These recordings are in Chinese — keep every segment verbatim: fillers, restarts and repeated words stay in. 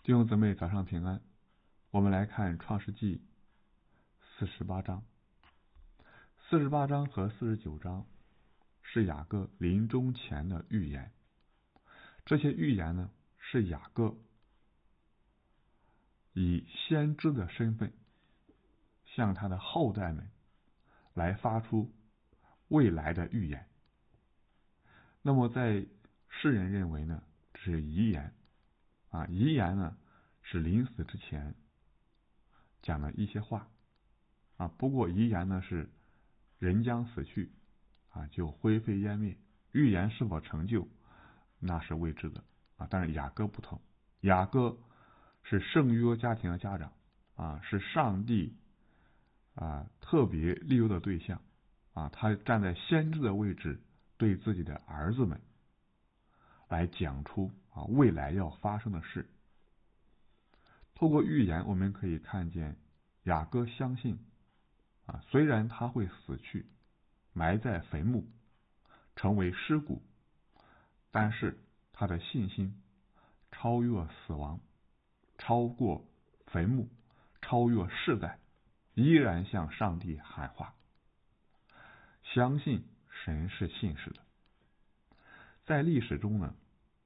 弟兄姊妹，早上平安。我们来看创世纪四十八章。四十八章和四十九章是雅各临终前的预言。这些预言呢，是雅各以先知的身份向他的后代们来发出未来的预言。那么在世人认为呢，这是遗言啊，遗言呢是临死之前讲的一些话啊。不过遗言呢是人将死去啊，就灰飞烟灭。预言是否成就，那是未知的啊。但是雅各不同，雅各是圣约家庭的家长啊，是上帝啊特别利用的对象啊。他站在先知的位置，对自己的儿子们来讲出啊未来要发生的事。透过预言，我们可以看见雅各相信啊，虽然他会死去，埋在坟墓，成为尸骨，但是他的信心超越死亡，超过坟墓，超越世代，依然向上帝喊话，相信神是信实的。在历史中呢，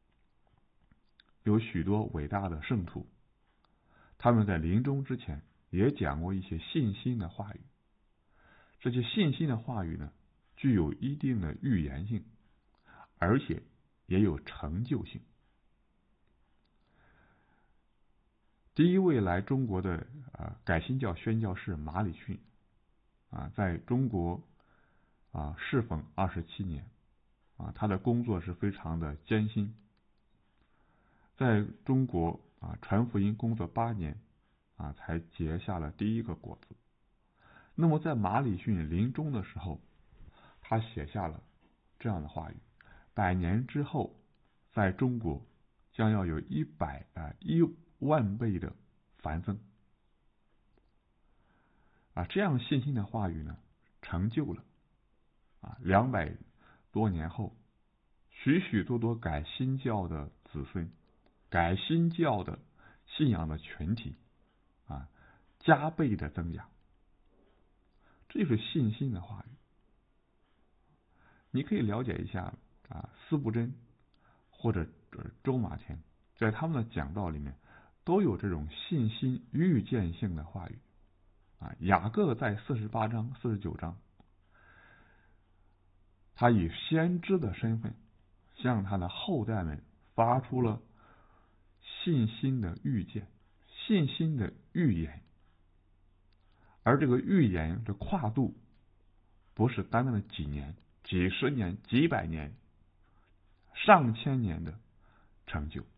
有许多伟大的圣徒，他们在临终之前也讲过一些信心的话语。这些信心的话语呢，具有一定的预言性，而且也有成就性。第一位来中国的呃改新教宣教士马礼逊啊，在中国啊侍奉二十七年啊，他的工作是非常的艰辛。在中国啊传福音工作八年啊，才结下了第一个果子。那么在马礼逊临终的时候，他写下了这样的话语：百年之后，在中国将要有一百啊一万倍的繁增啊。这样信心的话语呢，成就了啊两百多年后，许许多多改新教的子孙，改新教的信仰的群体啊，加倍的增加。这就是信心的话语。你可以了解一下啊，司布真或者周马田在他们的讲道里面都有这种信心预见性的话语啊。雅各在四十八章、四十九章，他以先知的身份向他的后代们发出了信心的预见、信心的预言。而这个预言的跨度不是单单的几年、几十年、几百年、上千年的成就。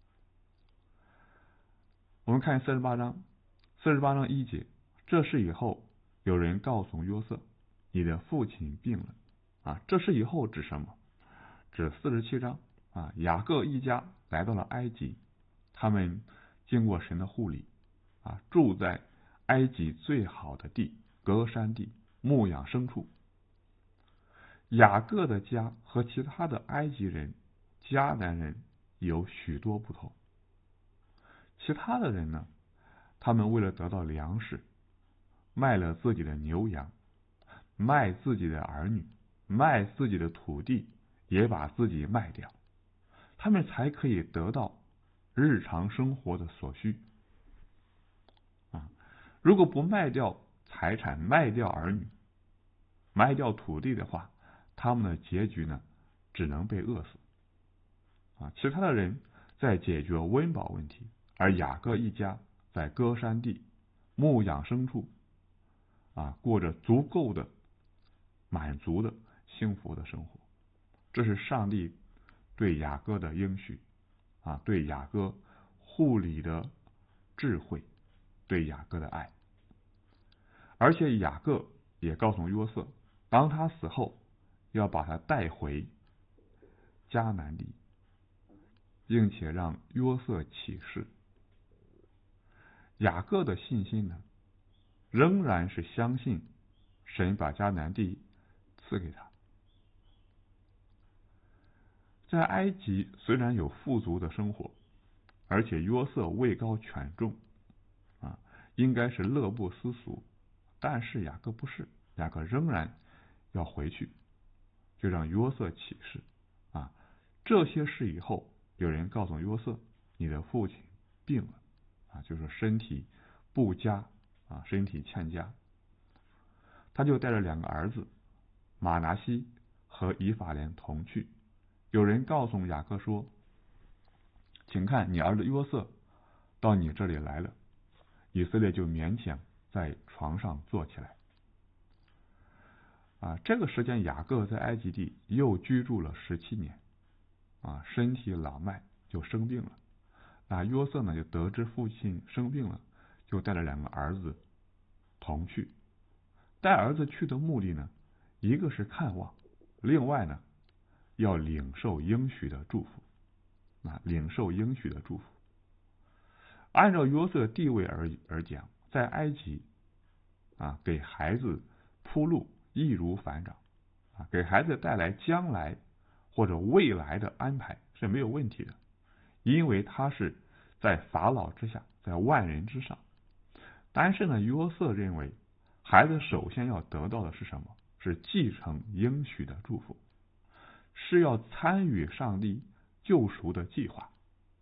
我们看四十八章，四十八章一节，这事以后，有人告诉约瑟，你的父亲病了啊。这事以后指什么？指四十七章啊，雅各一家来到了埃及，他们经过神的护理啊，住在埃及最好的地，歌山地，牧养牲畜。雅各的家和其他的埃及人、迦南人有许多不同。其他的人呢，他们为了得到粮食，卖了自己的牛羊，卖自己的儿女，卖自己的土地，也把自己卖掉，他们才可以得到日常生活的所需啊。如果不卖掉财产，卖掉儿女，卖掉土地的话，他们的结局呢，只能被饿死啊。其他的人在解决温饱问题，而雅各一家在歌山地牧养牲畜啊，过着足够的、满足的、幸福的生活。这是上帝对雅各的应许啊，对雅各护理的智慧，对雅各的爱。而且雅各也告诉约瑟，当他死后，要把他带回迦南地，并且让约瑟起誓。雅各的信心呢，仍然是相信神把迦南地赐给他。在埃及虽然有富足的生活， 而且约瑟位高权重啊，应该是乐不思蜀。但是雅各不是，雅各仍然要回去，就让约瑟起誓啊。这些事以后，有人告诉约瑟，你的父亲病了啊，就是身体不佳啊，身体欠佳。他就带着两个儿子马拿西和以法莲同去。有人告诉雅各说，请看你儿子约瑟到你这里来了。以色列就勉强在床上坐起来啊。这个时间雅各在埃及地又居住了十七年啊，身体老迈，就生病了。那约瑟呢就得知父亲生病了，就带了两个儿子同去。带儿子去的目的呢，一个是看望，另外呢要领受应许的祝福啊，领受应许的祝福。按照约瑟的地位而而讲，在埃及啊，给孩子铺路易如反掌啊，给孩子带来将来或者未来的安排是没有问题的，因为他是在法老之下，在万人之上。但是呢，约瑟认为孩子首先要得到的是什么？是继承应许的祝福，是要参与上帝救赎的计划。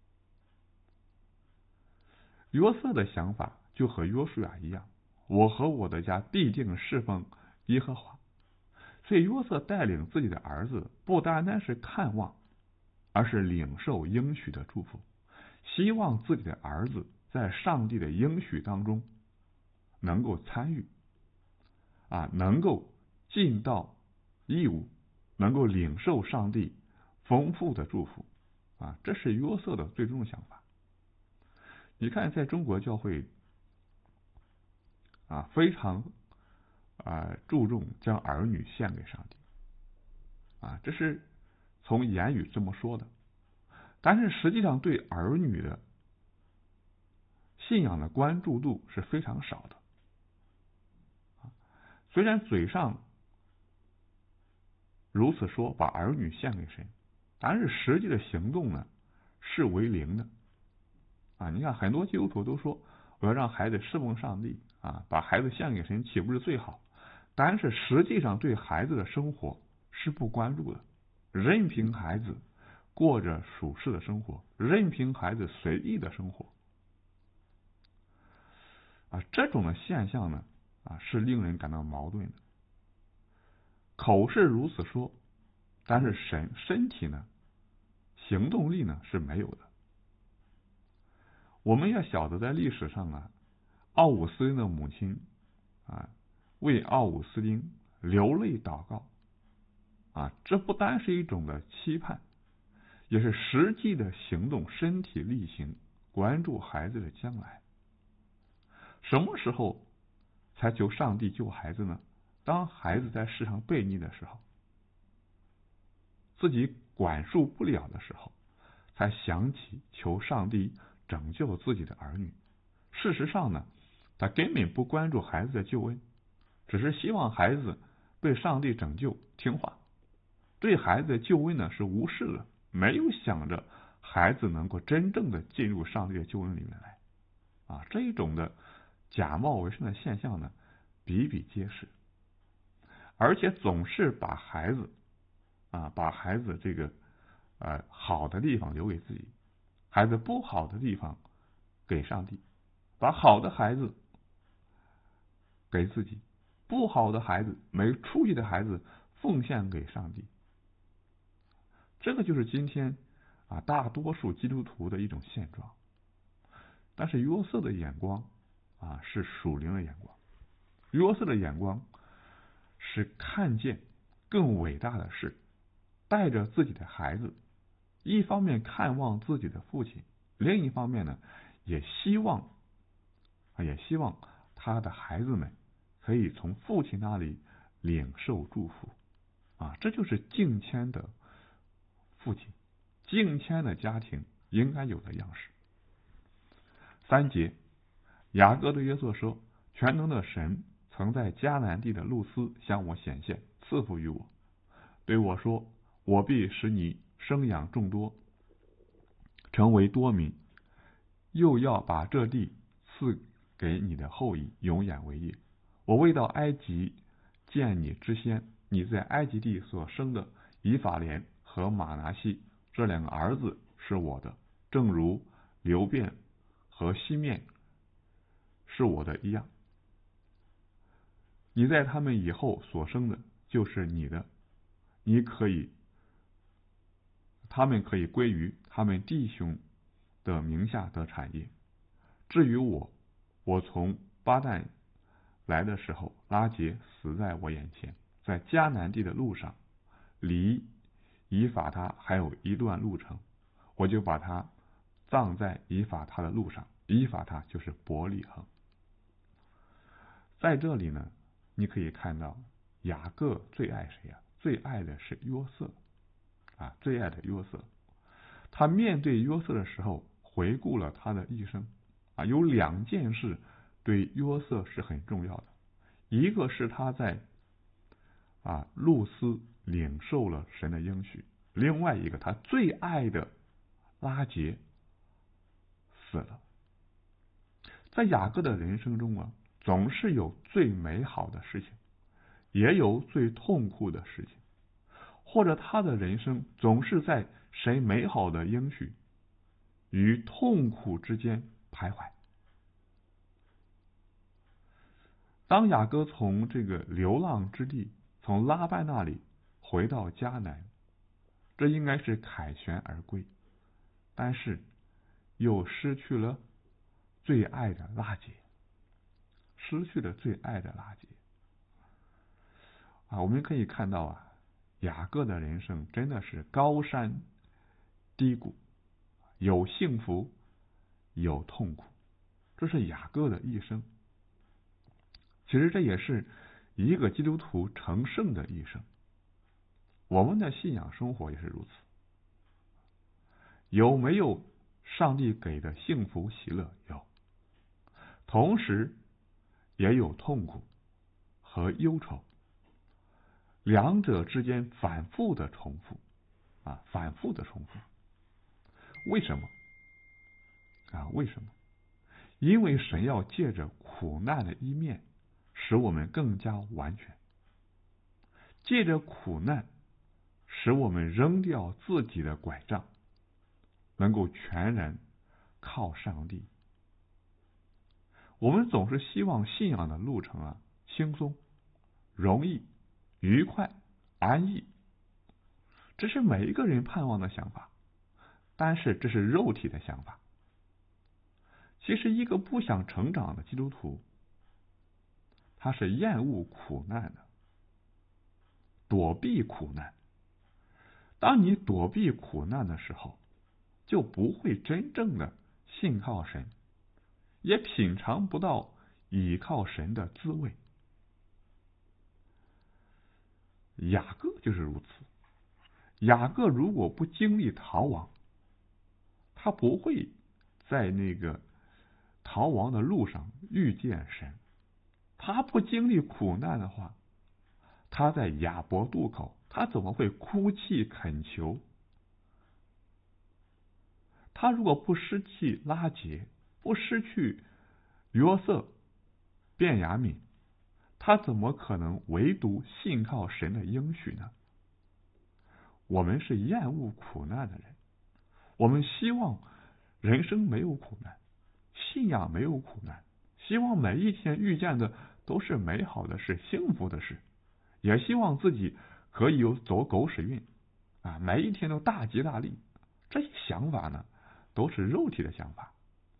约瑟的想法就和约书亚一样，我和我的家必定侍奉耶和华。所以约瑟带领自己的儿子不单单是看望，而是领受应许的祝福，希望自己的儿子在上帝的应许当中能够参与啊，能够尽到义务，能够领受上帝丰富的祝福啊，这是约瑟的最终想法。你看，在中国教会啊，非常啊注重将儿女献给上帝啊，这是从言语这么说的，但是实际上对儿女的信仰的关注度是非常少的。虽然嘴上如此说，把儿女献给神，但是实际的行动呢是为零的啊！你看，很多基督徒都说我要让孩子侍奉上帝啊，把孩子献给神，岂不是最好？但是实际上对孩子的生活是不关注的，任凭孩子过着属世的生活，任凭孩子随意的生活啊，这种的现象呢啊，是令人感到矛盾的。口是如此说，但是身身体呢，行动力呢是没有的。我们要晓得，在历史上啊，奥古斯丁的母亲啊，为奥古斯丁流泪祷告啊，这不单是一种的期盼，也是实际的行动，身体力行，关注孩子的将来。什么时候才求上帝救孩子呢？当孩子在世上悖逆的时候，自己管束不了的时候，才想起求上帝拯救自己的儿女。事实上呢，他根本不关注孩子的救恩，只是希望孩子被上帝拯救听话，对孩子的救恩呢是无视的，没有想着孩子能够真正的进入上帝的救恩里面来啊。这一种的假冒为善的现象呢比比皆是，而且总是把孩子啊把孩子这个呃好的地方留给自己，孩子不好的地方给上帝，把好的孩子给自己，不好的孩子，没出息的孩子奉献给上帝。这个就是今天啊大多数基督徒的一种现状。但是约瑟的眼光啊是属灵的眼光，约瑟的眼光是看见更伟大的事，带着自己的孩子，一方面看望自己的父亲，另一方面呢也希望也希望他的孩子们可以从父亲那里领受祝福啊，这就是敬谦的父亲，敬谦的家庭应该有的样式。三节，雅各对约瑟说，全能的神曾在迦南地的路斯向我显现，赐福于我，对我说，我必使你生养众多，成为多民， 又要把这地赐给你的后裔，永远为业。我未到埃及见你之先，你在埃及地所生的以法莲和玛拿西这两个儿子是我的，正如流便和西面是我的一样。你在他们以后所生的就是你的，你可以，他们可以归于他们弟兄的名下的产业。至于我，我从巴旦来的时候，拉结死在我眼前，在迦南地的路上，离以法他还有一段路程，我就把他葬在以法他的路上。以法他就是伯利恒。在这里呢，你可以看到雅各最爱谁呀、啊？最爱的是约瑟啊，最爱的约瑟。他面对约瑟的时候，回顾了他的一生啊，有两件事对约瑟是很重要的，一个是他在啊路斯领受了神的应许，另外一个他最爱的拉结死了。在雅各的人生中啊，总是有最美好的事情，也有最痛苦的事情，或者他的人生总是在神美好的应许与痛苦之间徘徊。当雅各从这个流浪之地，从拉班那里回到迦南，这应该是凯旋而归，但是又失去了最爱的拉结，失去了最爱的拉结啊！我们可以看到啊，雅各的人生真的是高山低谷，有幸福，有痛苦，这是雅各的一生。其实这也是一个基督徒成圣的一生。我们的信仰生活也是如此。有没有上帝给的幸福喜乐？有。同时也有痛苦和忧愁，两者之间反复的重复啊，反复的重复。为什么啊？为什么？因为神要借着苦难的一面使我们更加完全，借着苦难使我们扔掉自己的拐杖，能够全然靠上帝。我们总是希望信仰的路程啊轻松、容易、愉快、安逸，这是每一个人盼望的想法，但是这是肉体的想法。其实一个不想成长的基督徒，他是厌恶苦难的，躲避苦难。当你躲避苦难的时候，就不会真正的信靠神，也品尝不到倚靠神的滋味。雅各就是如此。雅各如果不经历逃亡，他不会在那个逃亡的路上遇见神。他不经历苦难的话，他在雅博渡口，他怎么会哭泣恳求？他如果不失去拉结，不失去约瑟、便雅悯，他怎么可能唯独信靠神的应许呢？我们是厌恶苦难的人，我们希望人生没有苦难，信仰没有苦难，希望每一天遇见的都是美好的事、幸福的事，也希望自己可以有走狗屎运啊，每一天都大吉大利。这些想法呢，都是肉体的想法。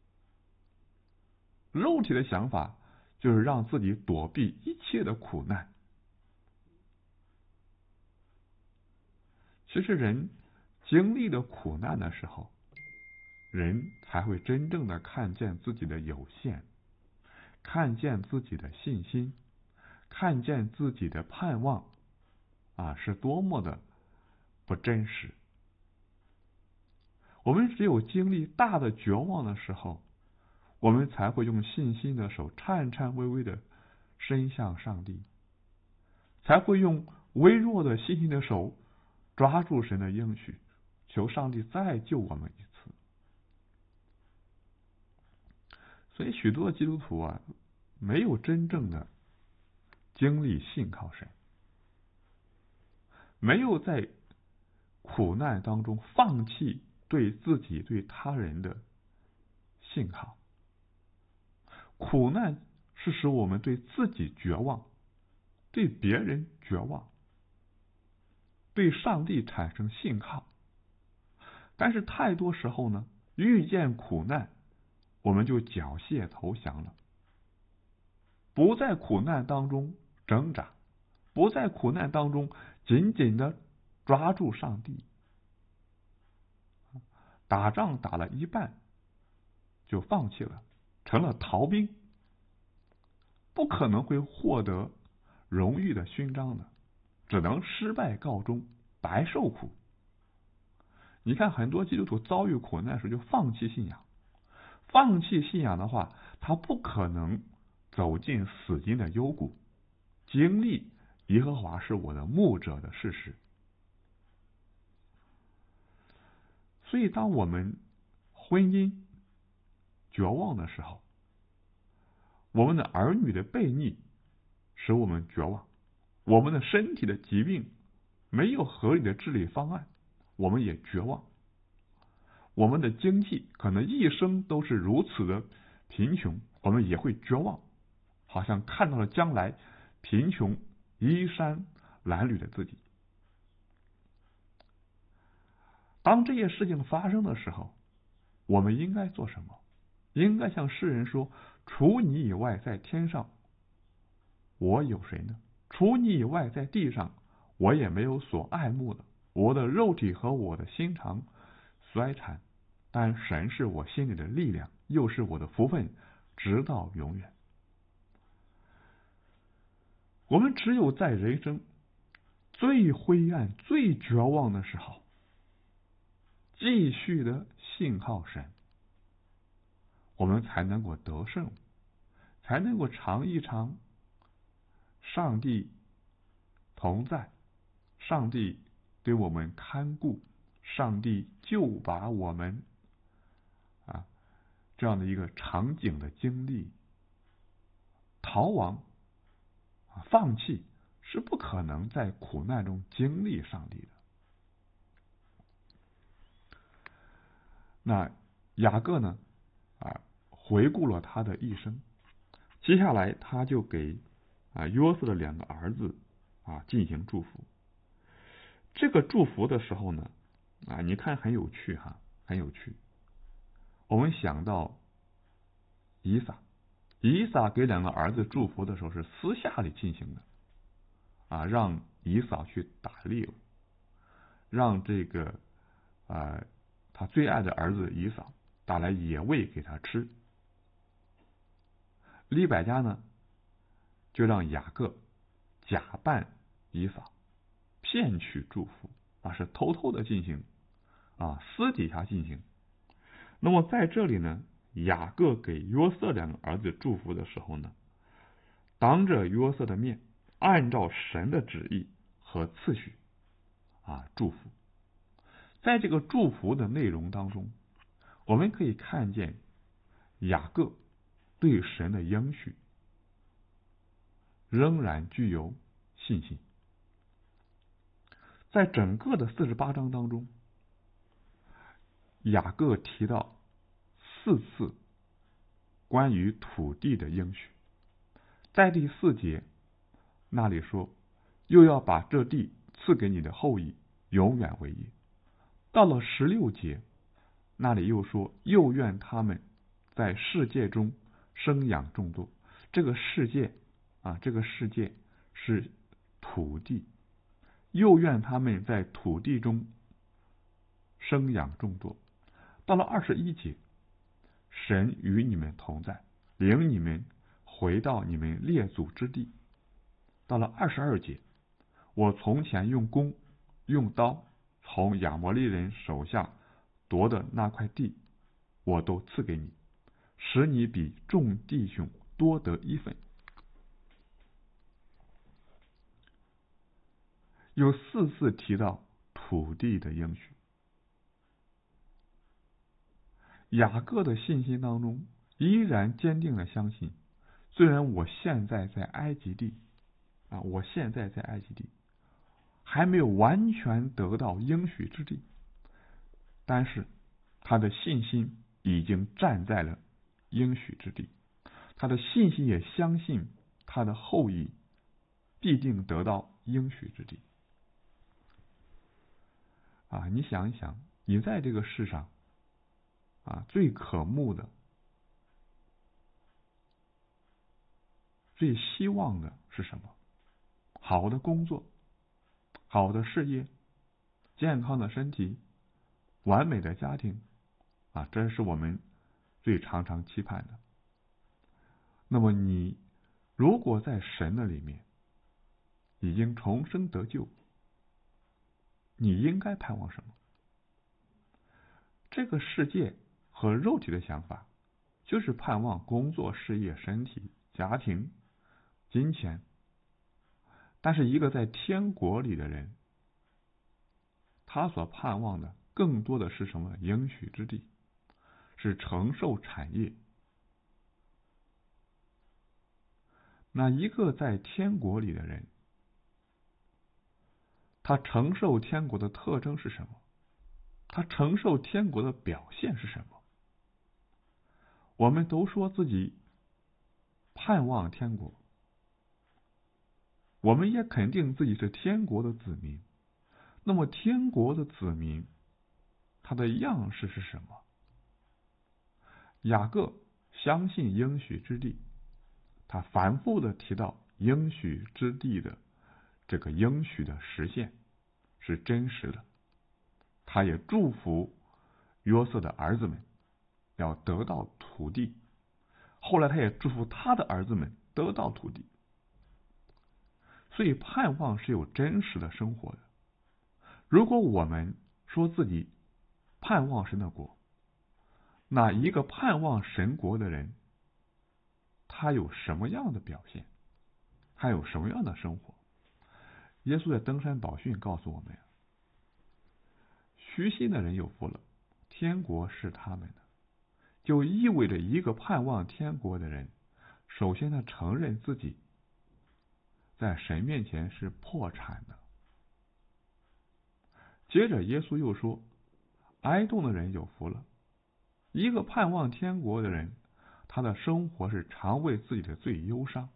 肉体的想法就是让自己躲避一切的苦难。其实人经历了苦难的时候，人才会真正的看见自己的有限，看见自己的信心，看见自己的盼望啊是多么的不真实。我们只有经历大的绝望的时候，我们才会用信心的手颤颤巍巍的伸向上帝，才会用微弱的信心的手抓住神的应许，求上帝再救我们一次。 所以许多基督徒啊，没有真正的经历信靠神，没有在苦难当中放弃对自己对他人的信靠。苦难是使我们对自己绝望，对别人绝望，对上帝产生信靠。但是太多时候呢，遇见苦难我们就缴械投降了，不在苦难当中挣扎，不在苦难当中紧紧的抓住上帝。打仗打了一半就放弃了，成了逃兵，不可能会获得荣誉的勋章的，只能失败告终，白受苦。你看很多基督徒遭遇苦难时就放弃信仰，放弃信仰的话，他不可能走进死荫的幽谷，经历耶和华是我的牧者的事实。所以当我们婚姻绝望的时候，我们的儿女的悖逆使我们绝望，我们的身体的疾病没有合理的治理方案，我们也绝望。我们的经济可能一生都是如此的贫穷，我们也会绝望，好像看到了将来贫穷衣衫褴褛的自己。当这些事情发生的时候，我们应该做什么？应该向世人说，除你以外在天上我有谁呢？除你以外在地上我也没有所爱慕的。我的肉体和我的心肠衰残，但神是我心里的力量，又是我的福分，直到永远。我们只有在人生最灰暗最绝望的时候，继续的信靠神，我们才能够得胜，才能够尝一尝上帝同在，上帝对我们看顾，上帝就把我们啊这样的一个场景的经历。逃亡放弃是不可能在苦难中经历上帝的。那雅各呢啊回顾了他的一生，接下来他就给啊约瑟的两个儿子啊进行祝福。这个祝福的时候呢啊你看很有趣哈，很有趣。我们想到以撒，以撒给两个儿子祝福的时候是私下里进行的啊，让以扫去打猎，让这个啊他最爱的儿子以扫打来野味给他吃。利百加呢就让雅各假扮以扫，骗取祝福啊，是偷偷的进行啊，私底下进行。那么在这里呢，雅各给约瑟两个儿子祝福的时候呢，当着约瑟的面，按照神的旨意和次序啊祝福。在这个祝福的内容当中，我们可以看见雅各对神的应许仍然具有信心。在整个的四十八章当中，雅各提到四次关于土地的应许。在第四节那里说，又要把这地赐给你的后裔，永远为业。到了十六节那里又说，又愿他们在世界中生养众多。这个世界啊，这个世界是土地，又愿他们在土地中生养众多。到了二十一节，神与你们同在，领你们回到你们列祖之地。到了二十二节，我从前用弓用刀从亚摩利人手下夺的那块地，我都赐给你，使你比众弟兄多得一份。有四次提到土地的应许。雅各的信心当中依然坚定的相信，虽然我现在在埃及地啊，我现在在埃及地还没有完全得到应许之地，但是他的信心已经站在了应许之地，他的信心也相信他的后裔必定得到应许之地。啊，你想一想，你在这个世上啊，最渴慕的、最希望的是什么？好的工作、好的事业、健康的身体、完美的家庭啊，这是我们最常常期盼的。那么你如果在神的里面已经重生得救，你应该盼望什么？这个世界和肉体的想法就是盼望工作、事业、身体、家庭、金钱，但是一个在天国里的人，他所盼望的更多的是什么？应许之地，是承受产业。那一个在天国里的人，他承受天国的特征是什么？他承受天国的表现是什么？我们都说自己盼望天国，我们也肯定自己是天国的子民。那么天国的子民，他的样式是什么？雅各相信应许之地，他反复的提到应许之地的这个应许的实现是真实的，他也祝福约瑟的儿子们要得到土地，后来他也祝福他的儿子们得到土地。所以盼望是有真实的生活的。如果我们说自己盼望神的国，那一个盼望神国的人，他有什么样的表现？他有什么样的生活？耶稣在登山宝训告诉我们，虚心的人有福了，天国是他们的。就意味着一个盼望天国的人，首先他承认自己在神面前是破产的。接着耶稣又说，哀恸的人有福了。一个盼望天国的人，他的生活是常为自己的罪忧伤。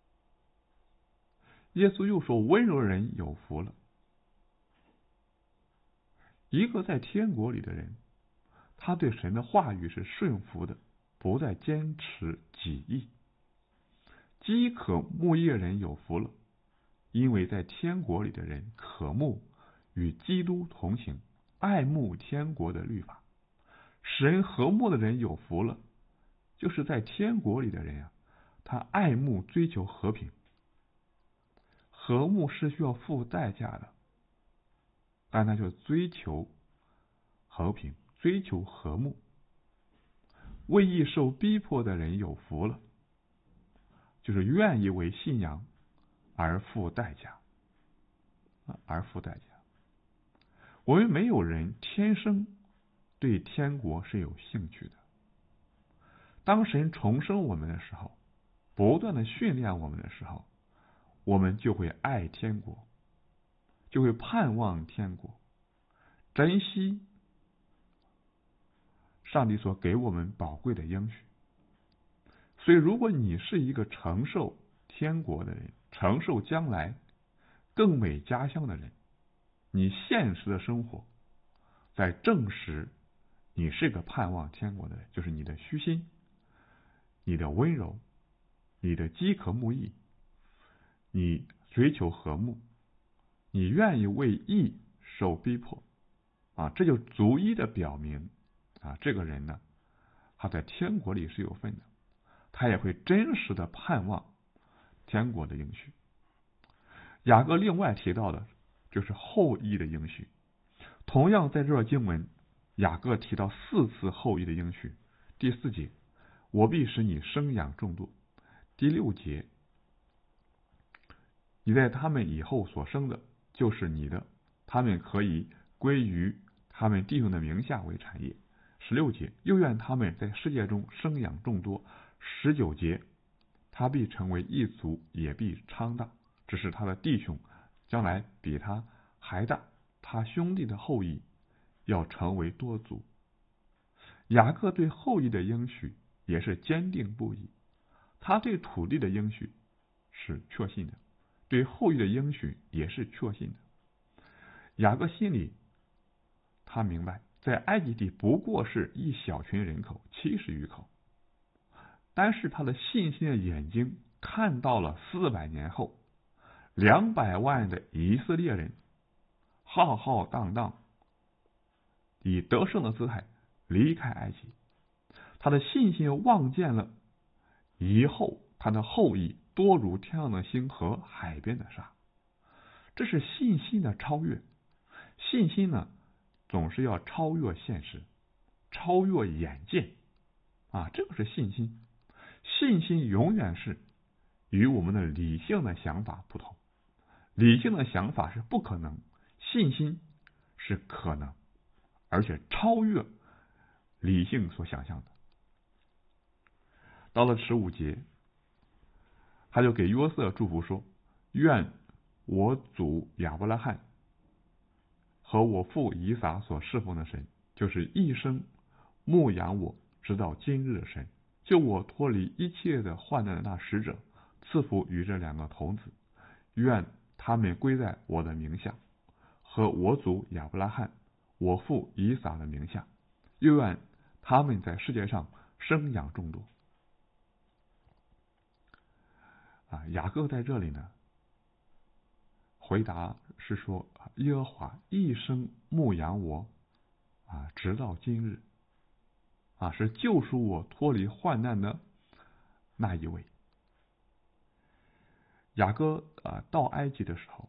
耶稣又说，温柔的人有福了。一个在天国里的人，他对神的话语是顺服的，不再坚持己意。饥渴慕义人有福了，因为在天国里的人渴慕与基督同行，爱慕天国的律法。使人和睦的人有福了，就是在天国里的人啊，他爱慕追求和平。和睦是需要付代价的，但他就追求和平，追求和睦。为义受逼迫的人有福了，就是愿意为信仰而付代价，而付代价。我们没有人天生对天国是有兴趣的。当神重生我们的时候，不断的训练我们的时候，我们就会爱天国，就会盼望天国，珍惜上帝所给我们宝贵的应许。所以如果你是一个承受天国的人，承受将来更美家乡的人，你现实的生活在证实你是个盼望天国的人，就是你的虚心，你的温柔，你的饥渴慕义，你追求和睦，你愿意为义受逼迫啊，这就逐一的表明啊，这个人呢，他在天国里是有份的，他也会真实的盼望天国的应许。雅各另外提到的就是后裔的应许，同样在这段经文，雅各提到四次后裔的应许。第四节，我必使你生养众多。第六节，你在他们以后所生的就是你的，他们可以归于他们弟兄的名下为产业。 十六节，又愿他们在世界中生养众多。十九节，他必成为一族，也必昌大，只是他的弟兄将来比他还大，他兄弟的后裔要成为多族。雅各对后裔的应许也是坚定不移，他对土地的应许是确信的，对后裔的应许也是确信的。雅各心里他明白，在埃及地不过是一小群人口，七十余口，但是他的信心的眼睛看到了四百年后两百万的以色列人浩浩荡荡以得胜的姿态离开埃及，他的信心望见了以后他的后裔多如天上的星和海边的沙。这是信心的超越。信心呢，总是要超越现实，超越眼见啊，这个是信心。信心永远是与我们的理性的想法不同，理性的想法是不可能，信心是可能，而且超越理性所想象的。到了十五节，他就给约瑟祝福说，愿我祖亚伯拉罕和我父以撒所侍奉的神，就是一生牧养我直到今日的神，救我脱离一切的患难的那使者，赐福与这两个童子，愿他们归在我的名下，和我祖亚伯拉罕我父以撒的名下，又愿他们在世界上生养众多。啊，雅各在这里呢回答是说，耶和华一生牧养我啊，直到今日啊，是救赎我脱离患难的那一位。雅各啊到埃及的时候，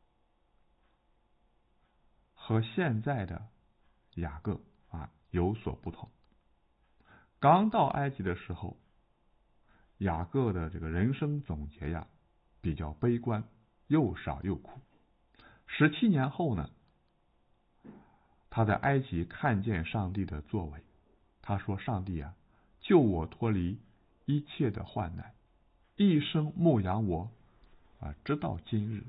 和现在的雅各啊有所不同。刚到埃及的时候，雅各的这个人生总结呀比较悲观，又少又苦。十七年后呢，他在埃及看见上帝的作为，他说，上帝啊，救我脱离一切的患难，一生牧养我啊，直到今日。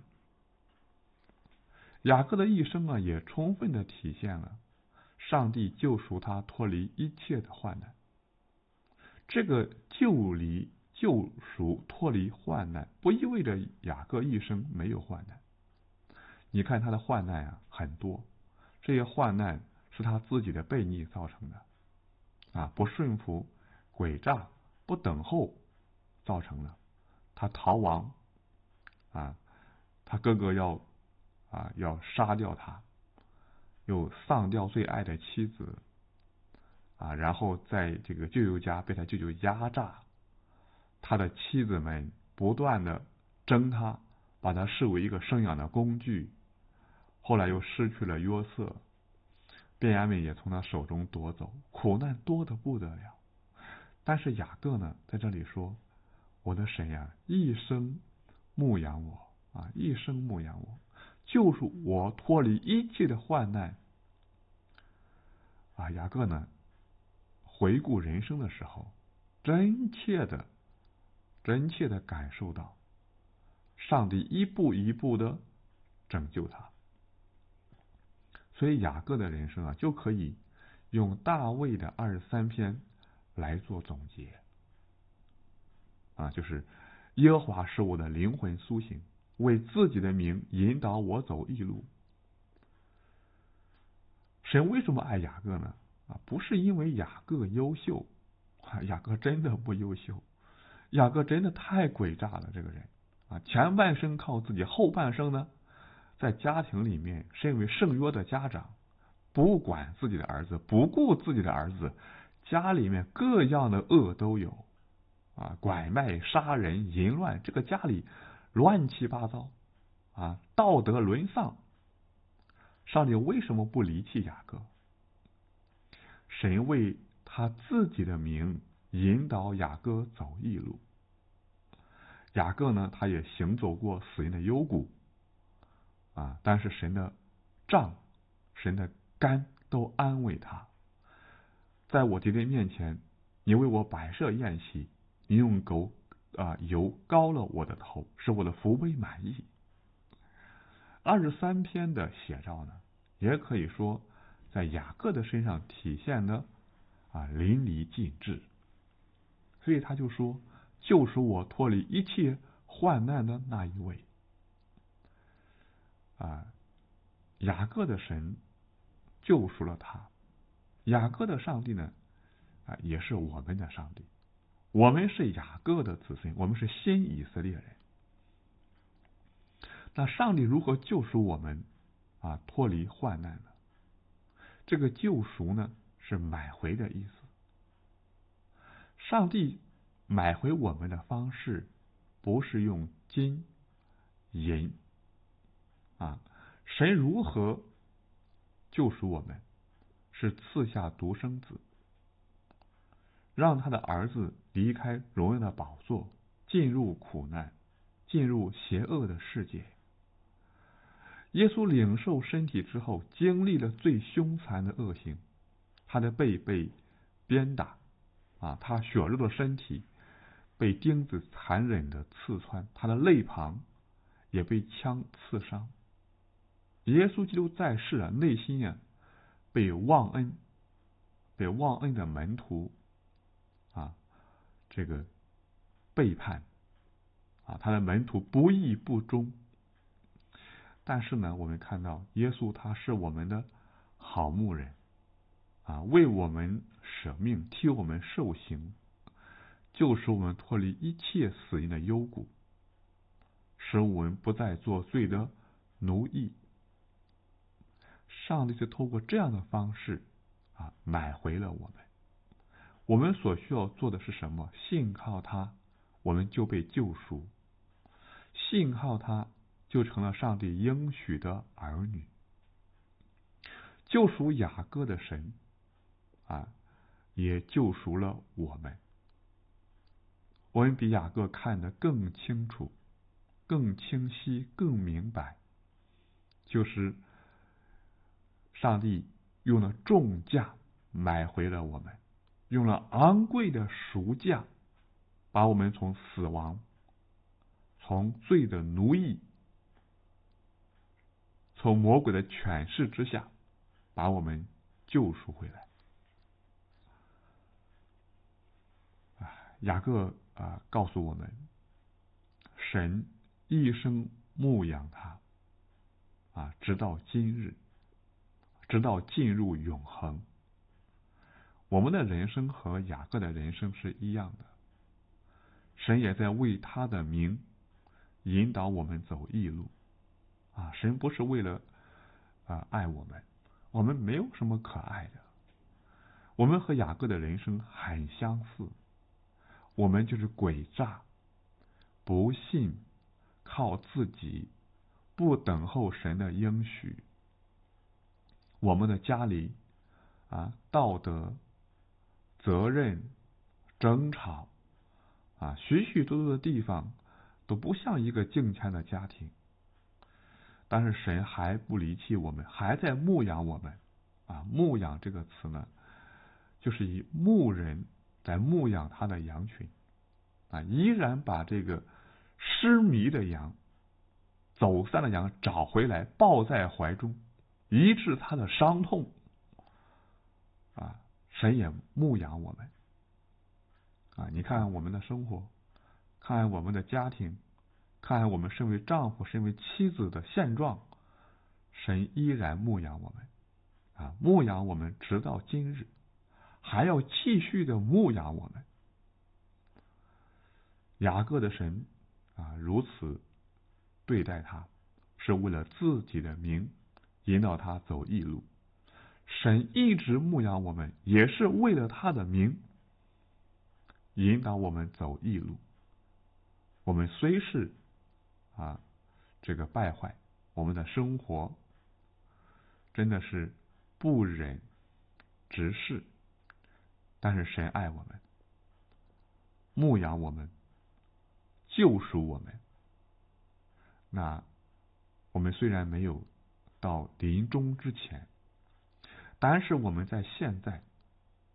雅各的一生啊，也充分的体现了上帝救赎他脱离一切的患难。这个救离、救赎、脱离患难，不意味着雅各一生没有患难。你看他的患难啊很多，这些患难是他自己的悖逆造成的啊，不顺服、诡诈、不等候造成的。他逃亡啊，他哥哥要啊要杀掉他，又丧掉最爱的妻子啊，然后在这个舅舅家被他舅舅压榨，他的妻子们不断的争他，把他视为一个生养的工具。后来又失去了约瑟，便雅悯也从他手中夺走，苦难多得不得了。但是雅各呢，在这里说，我的神呀，一生牧养我啊，一生牧养我，救赎我脱离一切的患难啊。雅各呢，回顾人生的时候，真切的、真切的感受到上帝一步一步的拯救他。所以雅各的人生啊，就可以用大卫的二十三篇来做总结啊，就是耶和华使我的灵魂苏醒，为自己的名引导我走义路。神为什么爱雅各呢？啊，不是因为雅各优秀，啊，雅各真的不优秀，雅各真的太诡诈了，这个人啊，前半生靠自己，后半生呢，在家庭里面身为圣约的家长，不管自己的儿子，不顾自己的儿子，家里面各样的恶都有啊，拐卖、杀人、淫乱，这个家里乱七八糟啊，道德沦丧。上帝为什么不离弃雅各？神为他自己的名引导雅各走义路。雅各呢，他也行走过死人的幽谷啊，但是神的杖、神的竿都安慰他。 在我敌人面前，你为我摆设宴席，你用狗啊油膏了我的头，使我的福杯满溢。二十三篇的写照呢，也可以说在雅各的身上体现的啊淋漓尽致。所以他就说，救赎我脱离一切患难的那一位啊，雅各的神救赎了他。雅各的上帝呢啊，也是我们的上帝。我们是雅各的子孙，我们是新以色列人。那上帝如何救赎我们啊脱离患难呢？这个救赎呢是买回的意思。上帝买回我们的方式不是用金银啊，神如何救赎我们？是赐下独生子，让他的儿子离开荣耀的宝座，进入苦难，进入邪恶的世界。耶稣领受身体之后，经历了最凶残的恶行，他的背被鞭打啊，他血肉的身体被钉子残忍的刺穿，他的肋旁也被枪刺伤。耶稣基督在世啊，内心啊被忘恩，被忘恩的门徒啊这个背叛啊，他的门徒不义不忠。但是呢，我们看到耶稣他是我们的好牧人啊，为我们舍命，替我们受刑，救赎我们脱离一切死荫的幽谷，使我们不再做罪的奴役。上帝是透过这样的方式啊买回了我们。我们所需要做的是什么？信靠他，我们就被救赎；信靠他，就成了上帝应许的儿女。救赎雅各的神啊，也救赎了我们。我们比雅各看得更清楚、更清晰、更明白，就是上帝用了重价买回了我们，用了昂贵的赎价，把我们从死亡、从罪的奴役、从魔鬼的权势之下，把我们救赎回来。雅各啊告诉我们，神一生牧养他啊，直到今日，直到进入永恒。我们的人生和雅各的人生是一样的，神也在为他的名引导我们走义路啊。神不是为了啊爱我们，我们没有什么可爱的，我们和雅各的人生很相似。我们就是诡诈、不信、靠自己、不等候神的应许。我们的家里啊，道德、责任、争吵啊，许许多多的地方都不像一个敬虔的家庭。但是神还不离弃我们，还在牧养我们啊。牧养这个词呢，就是以牧人在牧养他的羊群啊，依然把这个失迷的羊、走散的羊找回来，抱在怀中，医治他的伤痛啊。神也牧养我们啊。你看我们的生活，看我们的家庭，看我们身为丈夫、身为妻子的现状，神依然牧养我们啊，牧养我们直到今日，还要继续的牧养我们。雅各的神啊，如此对待他，是为了自己的名，引导他走义路。神一直牧养我们，也是为了他的名，引导我们走义路。我们虽是啊这个败坏，我们的生活真的是不忍直视，但是神爱我们，牧养我们，救赎我们。那我们虽然没有到临终之前，但是我们在现在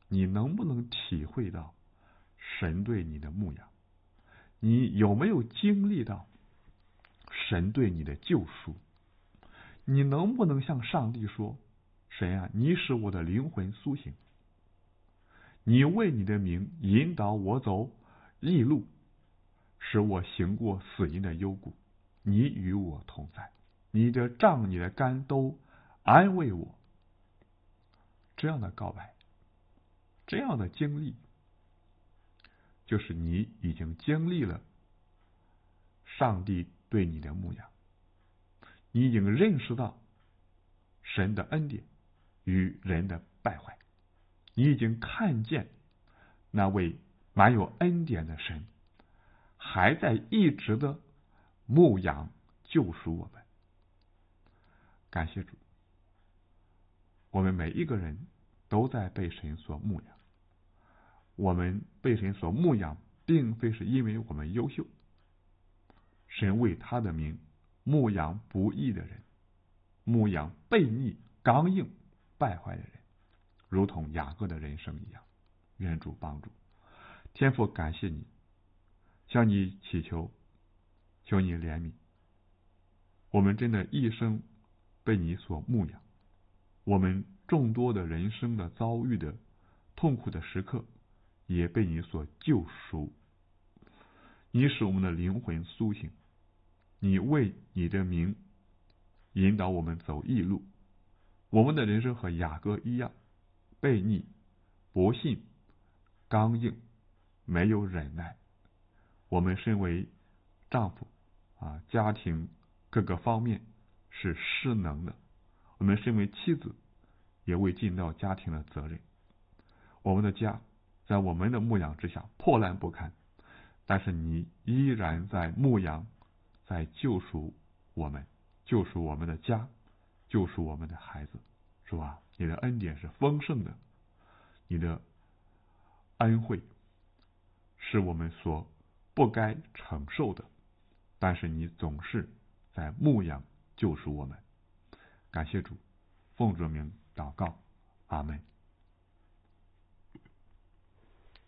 你能不能体会到神对你的牧养？你有没有经历到神对你的救赎？你能不能向上帝说，神啊，你使我的灵魂苏醒，你为你的名引导我走义路，使我行过死荫的幽谷，你与我同在，你的杖你的竿都安慰我。这样的告白，这样的经历，就是你已经经历了上帝对你的牧养，你已经认识到神的恩典与人的败坏，你已经看见那位满有恩典的神还在一直的牧养救赎我们。感谢主，我们每一个人都在被神所牧养。我们被神所牧养，并非是因为我们优秀，神为他的名牧养不义的人，牧养悖逆、刚硬、败坏的人，如同雅各的人生一样。愿主帮助。天父，感谢你，向你祈求，求你怜悯。我们真的一生被你所牧养，我们众多的人生的遭遇的痛苦的时刻，也被你所救赎。你使我们的灵魂苏醒，你为你的名引导我们走义路。我们的人生和雅各一样，悖逆、不信、刚硬，没有忍耐。我们身为丈夫啊，家庭各个方面是失能的，我们身为妻子也未尽到家庭的责任。我们的家在我们的牧养之下破烂不堪，但是你依然在牧养，在救赎我们，救赎我们的家，救赎我们的孩子。主啊，你的恩典是丰盛的，你的恩惠是我们所不该承受的，但是你总是在牧养救赎我们。感谢主，奉主名祷告，阿们。